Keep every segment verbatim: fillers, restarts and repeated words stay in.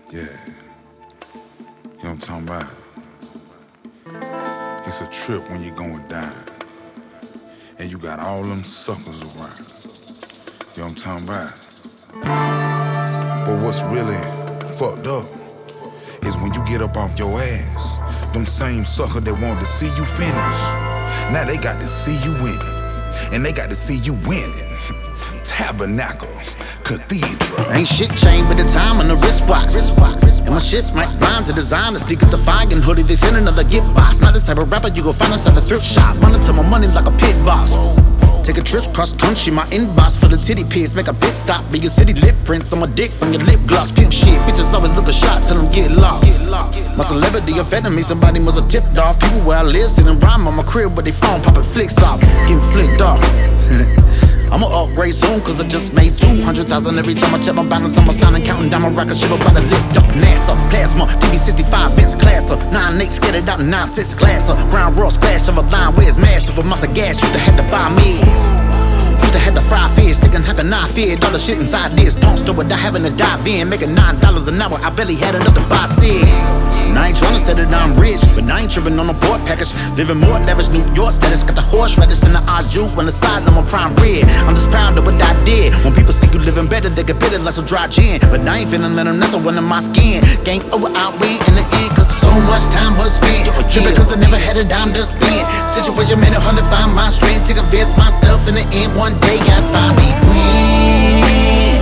Yeah. You know what I'm talking about? It's a trip when you're going down. And you got all them suckers around. You know what I'm talking about? But what's really fucked up is when you get up off your ass, them same suckers that wanted to see you finish, now they got to see you winning. And they got to see you winning. Tabernacle Cathedral. Ain't shit changed with the time on the wristwatch. And my shit might blind to designers. Stick at the flying hoodie, they send another gift box. Not the type of rapper you gon' find us at a thrift shop. Running to my money like a pit boss. Taking trips cross country, my inbox for the titty pics. Make a pit stop, be your city lip prints on my dick from your lip gloss. Pimp shit, bitches always look a shot till them get lost. My celebrity offended me, somebody must have tipped off. People where I live sitting rhyme on my crib with they phone popping flicks off, getting flicked off. I'ma upgrade soon, cause I just made two hundred thousand every time I check my balance. I'm standing counting down my rocket ship about to lift off. NASA, plasma, T V sixty-five inch classer, nine eight scared it out and nine six glasser. Ground roll splash of a line where it's massive. Amounts of gas, used to have to buy meds. Used to have to fry fish, thinking how can I feed all the shit inside this. Don't store without having to dive in. Making nine dollars an hour, I barely had enough to buy cigs. And I ain't tryna say that I'm rich, but I ain't tripping on a board package. Living more lavish, New York status. Got the horseradish and the au jus on the side, I'm on prime bread. I'm just proud of what I did. When people see you living better, they get bitter like some dry gin. But I ain't feeling let them nestle under my skin. Game over, I win in the end, cause so much time was spent. Tripping cause I never had a dime to spend. Situation made it hard to find my strength to convince myself in the end one day I'd find me win.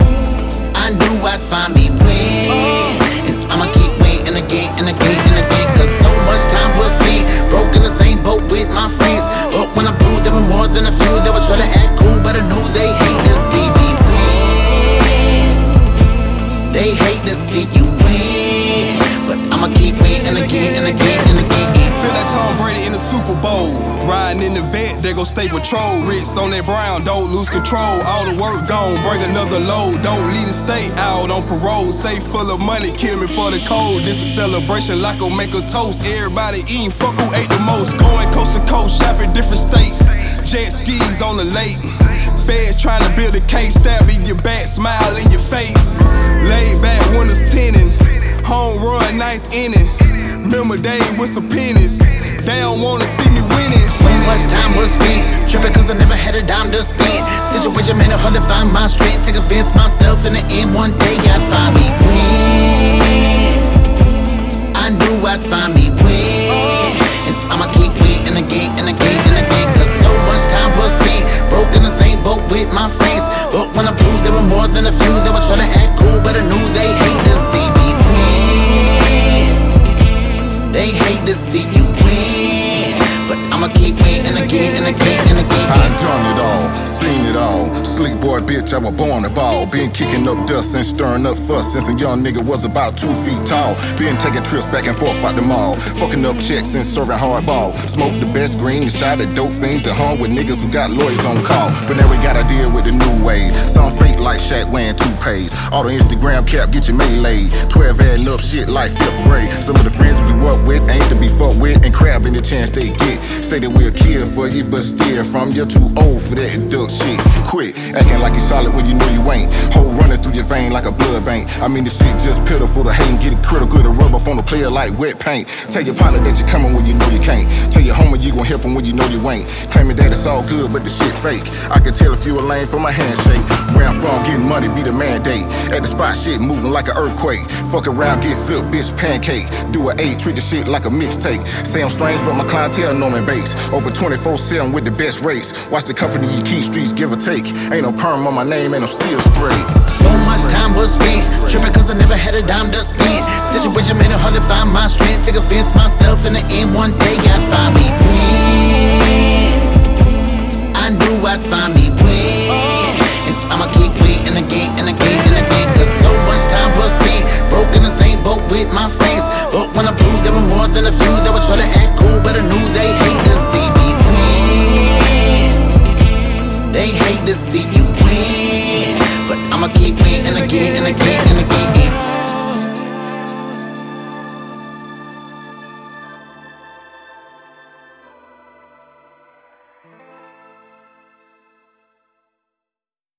I knew I'd find me win. And I'ma keep winning again and again and again, cause so much time was spent. Broke in the same boat with my friends, but when I blew there were more than a few that would try to act cool, but I knew they hate to see me win. They hate to see you win, but I'ma keep winning again and again and again. Feel like Tom Brady in the Super Bowl. Riding in the vet, they gon' stay patrol. Ritz on that brown, don't lose control. All the work gone, bring another load. Don't leave the state out on parole. Safe full of money, kill me for the cold. This a celebration like a make a toast. Everybody eating, fuck who ate the most. Going coast to coast, shopping different states. Jet skis on the lake. Feds trying to build a case, stab in your back, smile in your face. Laid back, winners tenning. Home run, ninth inning. Remember day with some pennies. They don't wanna see me winning. So much time was spent tripping cause I never had a dime to spend. Situation made it hard to find my strength to convince myself in the end one day I'd find me win. I knew I'd find me win. And I'ma keep winning again and again and again, cause so much time was spent. Broke in the same boat with my friends, but when I blew there were more than a few that would try to act cool, but I knew they hate to see me win. They hate to see you win, but I'ma keep winning again and again and again. I done it all, seen it all. Slick boy, bitch, I was born to ball. Been kicking up dust and stirring up fuss since a young nigga was about two feet tall. Been taking trips back and forth out the mall, fucking up checks and serving hardball. Smoked the best green and shot at dope fiends and hung with niggas who got lawyers on call. But now we gotta deal with the new wave. Some fake like Shaq wearing toupees. All the Instagram cap get you melee. twelve adding up shit like fifth grade. Some of the friends we work with ain't to be fucked with and crabbing the chance they get. Say that we'll kill for you, but steer from you. Too old for that adult shit. Quit acting like you solid when you know you ain't. Whole running through your vein like a blood bank. I mean, the shit just pitiful to hate and get it critical to rub off on the player like wet paint. Tell your partner that you're coming when you know you can't. Tell your homie you gon' help him when you know you ain't. Claiming that it's all good, but the shit fake. I can tell if you a lame from my handshake. Where I'm from, getting money be the mandate. At the spot, shit moving like an earthquake. Fuck around, get flipped, bitch, pancake. Do a eight, treat the shit like a mixtape. Say I'm strange, but my clientele know me base. Over twenty-four seven with the best rates. Watch the company you keep, streets give or take. Ain't no perm on my name and I'm still straight. So much time was spent tripping cause I never had a dime to spend. Situation made it hard to find my strength to convince myself in the end one day I'd find me win. I knew I'd find me win. And I'ma keep winning again and again and again, cause so much time was spent. Broke in the same boat with my friends, but when I blew there were more than a few that would try to act cool, but I knew they hate to see me win. They hate to see you win, but I'ma keep winning again and again and again.